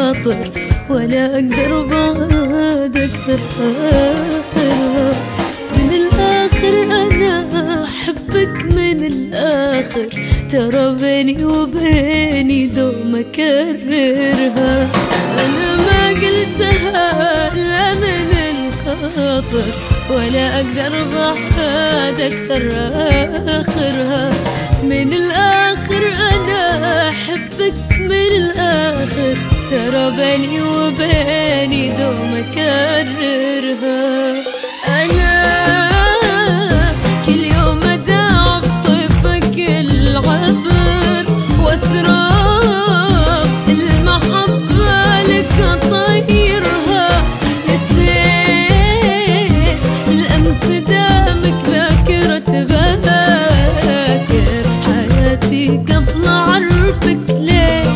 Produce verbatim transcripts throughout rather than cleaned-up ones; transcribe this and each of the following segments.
الخاطر ولا أقدر بعدك آخرها. من الآخر أنا أحبك من الآخر، ترى بيني وبيني دوم أكررها. أنا ما قلتها لا من الخاطر ولا أقدر بعد أكثر آخرها. من الآخر أنا أحبك من الآخر، ترى بيني وبيني دوم أكررها. أنا كل يوم أداعب طيفك العبر وأسرار المحبة لك أطيرها. نسيت الأمس دامك ذاكرة باكر حياتي قبل أعرفك ليش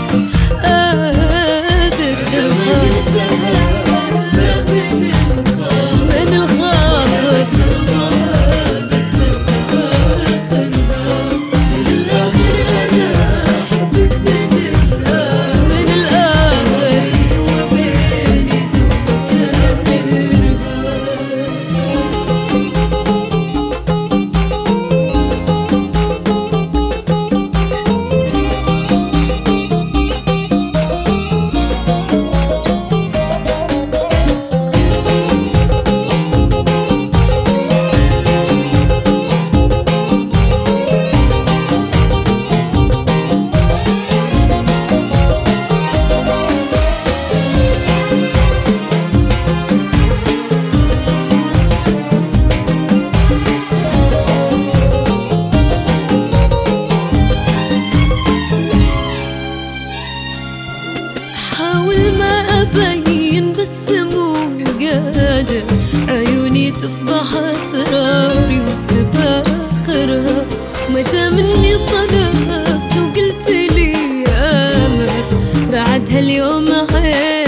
حاول ما أبين بس مو قادر، عيوني تفضح أسراري وتباخرها. متى مني طلبت وقلت لي أمر، بعد هاليوم عين